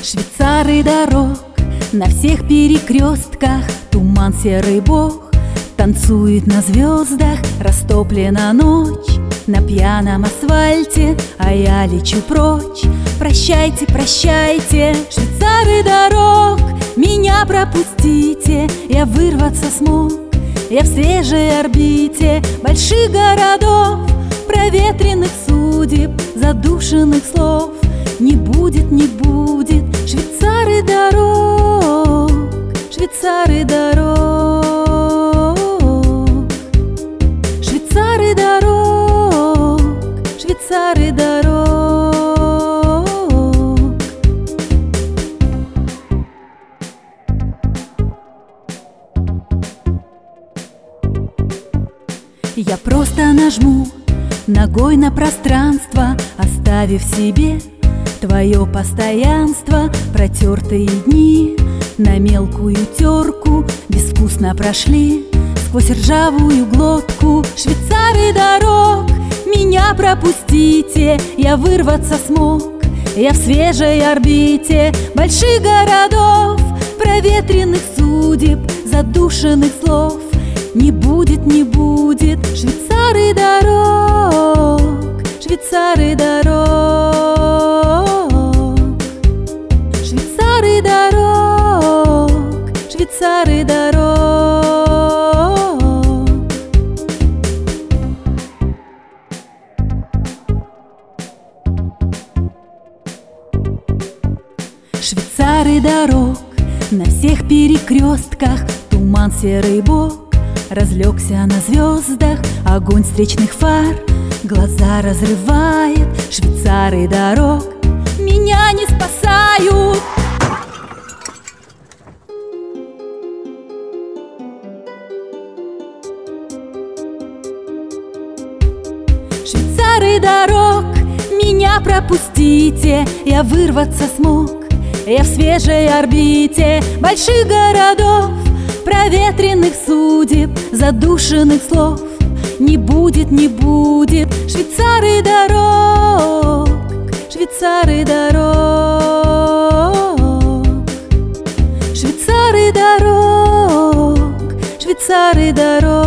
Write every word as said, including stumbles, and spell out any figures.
Швейцары дорог, на всех перекрестках туман серый бог танцует на звездах, растоплена ночь на пьяном асфальте, а я лечу прочь. Прощайте, прощайте, швейцары дорог, меня пропустите, я вырваться смог. Я в свежей орбите больших городов, проветренных судеб, задушенных слов. Не будет, не будет, швейцары дорог, швейцары дорог, швейцары дорог, швейцары дорог. Я просто нажму ногой на пространство, оставив себе твое постоянство. Протертые дни на мелкую терку безвкусно прошли сквозь ржавую глотку. Швейцары дорог, меня пропустите, я вырваться смог. Я в свежей орбите больших городов, проветренных судеб, задушенных слов. Не будет, не будет, швейцары дорог, швейцары дорог, швейцары дорог, швейцары дорог. Швейцары дорог, на всех перекрестках туман серый бог разлегся на звездах, огонь встречных фар глаза разрывает. Швейцары дорог меня не спасают. Швейцары дорог, меня пропустите, я вырваться смог. Я в свежей орбите больших городов, проветренных судеб, задушенных слов. Не будет, не будет, швейцары дорог, швейцары дорог, швейцары дорог, швейцары дорог.